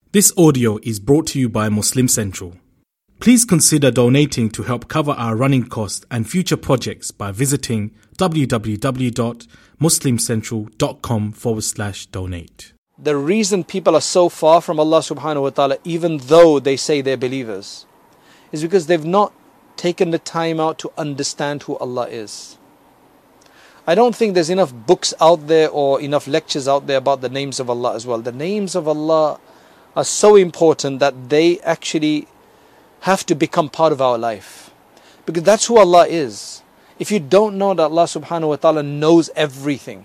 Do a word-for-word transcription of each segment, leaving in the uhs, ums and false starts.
This audio is brought to you by Muslim Central. Please consider donating to help cover our running costs and future projects by visiting www.muslimcentral.com forward slash donate. The reason people are so far from Allah subhanahu wa ta'ala, even though they say they're believers, is because they've not taken the time out to understand who Allah is. I don't think there's enough books out there or enough lectures out there about the names of Allah as well. The names of Allah are so important that they actually have to become part of our life, because that's who Allah is. If you don't know that Allah subhanahu wa ta'ala knows everything,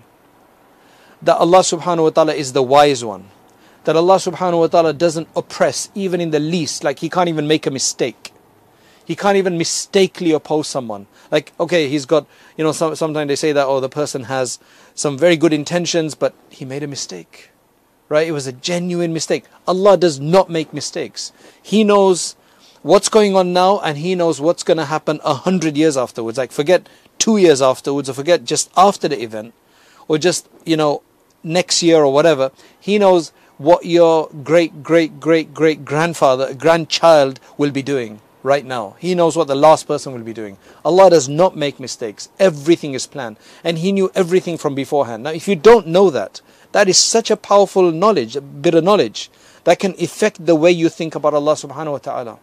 that Allah subhanahu wa ta'ala is the wise one, that Allah subhanahu wa ta'ala doesn't oppress even in the least, like He can't even make a mistake. He can't even mistakenly oppose someone. Like, okay, he's got, you know, some, sometimes they say that, oh, the person has some very good intentions, but he made a mistake. Right? It was a genuine mistake. Allah does not make mistakes. He knows what's going on now, and He knows what's going to happen a hundred years afterwards. Like, forget two years afterwards, or forget just after the event, or just, you know, next year or whatever. He knows what your great, great, great, great grandfather, grandchild will be doing right now. He knows what the last person will be doing. Allah does not make mistakes. Everything is planned. And He knew everything from beforehand. Now, if you don't know that, that is such a powerful knowledge, a bit of knowledge, that can affect the way you think about Allah subhanahu wa ta'ala.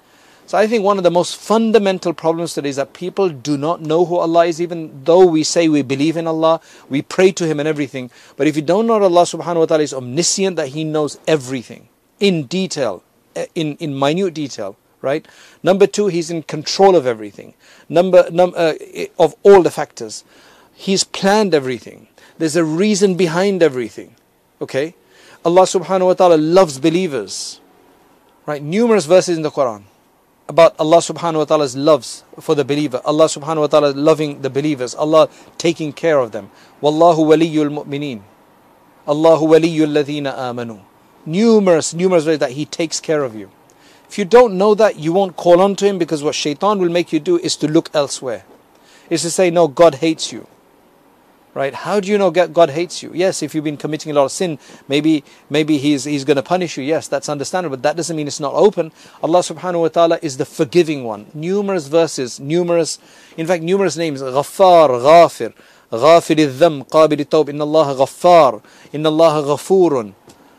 So I think one of the most fundamental problems today is that people do not know who Allah is, even though we say we believe in Allah, we pray to Him and everything. But if you don't know that Allah subhanahu wa ta'ala is omniscient, that He knows everything, in detail, in, in minute detail, right? Number two, He's in control of everything. Number, num, uh, of all the factors. He's planned everything. There's a reason behind everything. Okay? Allah subhanahu wa ta'ala loves believers. Right? Numerous verses in the Quran about Allah subhanahu wa ta'ala's loves for the believer. Allah subhanahu wa ta'ala loving the believers. Allah taking care of them. Wallahu waliyul mu'mineen. Allahu waliyul ladhina amanu. Numerous, numerous ways that He takes care of you. If you don't know that, you won't call on to Him, because what shaitan will make you do is to look elsewhere. Is to say, no, God hates you. Right? How do you know God hates you? Yes, if you've been committing a lot of sin, maybe maybe He's He's going to punish you. Yes, that's understandable. But that doesn't mean it's not open. Allah subhanahu wa ta'ala is the forgiving one. Numerous verses, numerous, in fact, numerous names. Ghaffar, Ghafir, Ghafir al-Dham, Qabil al-Tawb, Inna Allah Ghaffar, Inna Allah Ghafurun.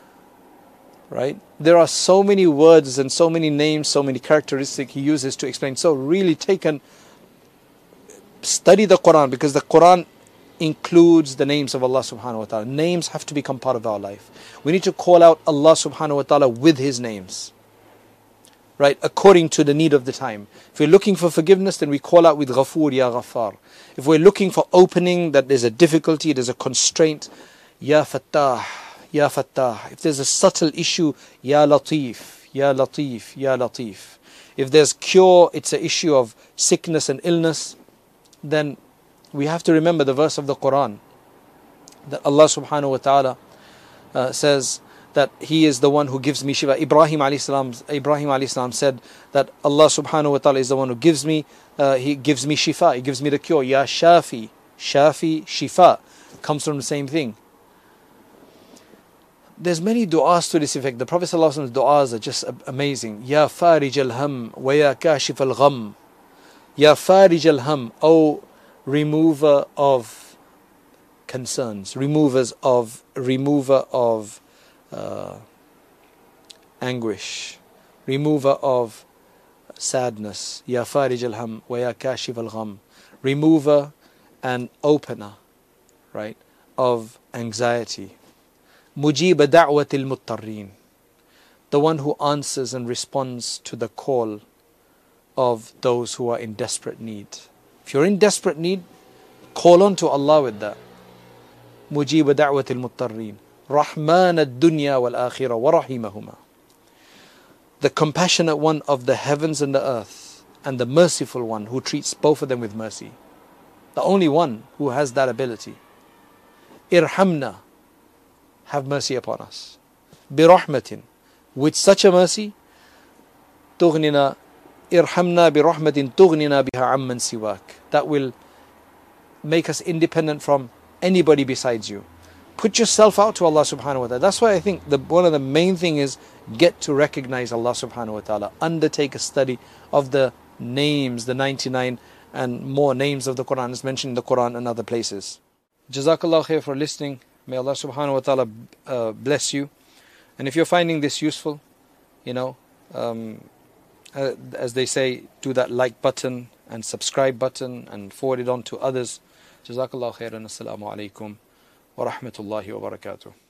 Right? There are so many words and so many names, so many characteristics He uses to explain. So really take and study the Quran, because the Quran includes the names of Allah subhanahu wa ta'ala. Names have to become part of our life. We need to call out Allah subhanahu wa ta'ala with His names, right, according to the need of the time. If we're looking for forgiveness, then we call out with Ghafoor, Ya Ghaffar. If we're looking for opening, that there's a difficulty, there's a constraint, Ya Fattah, Ya Fattah. If there's a subtle issue, Ya Latif, Ya Latif, Ya Latif. If there's cure, it's an issue of sickness and illness, then we have to remember the verse of the Quran that Allah subhanahu wa ta'ala uh, says that He is the one who gives me shifa. Ibrahim alayhi salam, Ibrahim alayhi salam said that Allah subhanahu wa ta'ala is the one who gives me, uh, He gives me shifa, He gives me the cure. Ya Shafi, Shafi, Shifa, comes from the same thing. There's many du'as to this effect. The Prophet sallallahu alaihi wasallam's du'as are just amazing. Ya Farij al-Ham, wa Ya Kashif al-Gham. Ya Farij al-Ham, O remover of concerns, removers of, remover of uh, anguish, remover of sadness. Ya Farij al-Ham wa Ya Kashif al-Gham. Remover and opener, right, of anxiety. Mujib da'wat al-muttarreen. The one who answers and responds to the call of those who are in desperate need. If you're in desperate need, call on to Allah with that. Mujib da'wat al-muttarreen. Rahman ad-dunya wal-akhirah wa rahimahuma. The compassionate one of the heavens and the earth, and the merciful one who treats both of them with mercy. The only one who has that ability. Irhamna. Have mercy upon us. Birahmatin. With such a mercy, تغننا irhamna bi rahmatin tughnina biha amman siwak. That will make us independent from anybody besides you. Put yourself out to Allah subhanahu wa ta'ala. That's why I think the, one of the main thing is get to recognize Allah subhanahu wa ta'ala. Undertake a study of the names, the ninety-nine and more names of the Quran is mentioned in the Quran and other places. Jazakallah khair for listening. May Allah subhanahu wa ta'ala uh, bless you. And if you're finding this useful, you know, um, uh, as they say, do that like button and subscribe button and forward it on to others. Jazakallah khairan. Assalamu alaikum wa rahmatullahi wa barakatuh.